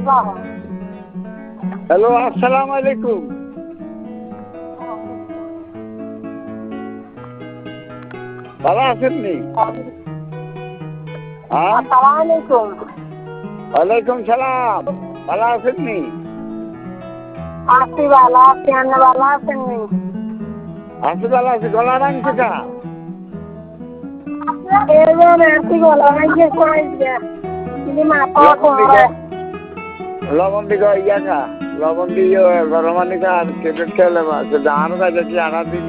Hello, আসসালামু আলাইকুম। ভালো আছেননি? ওয়ালাইকুম সালাম। ভালো আছেননি? আছি ভালো আছি, আপনি ভালো আছেন নি? আছি ভালো আছি। গলা ভাঙছে কা? লবণ দিকে ইয়া খা, লবণ দিয়ে গরম পানি খা, আর ট্যাবলেট খেলে আরো কাছে আনা দিন।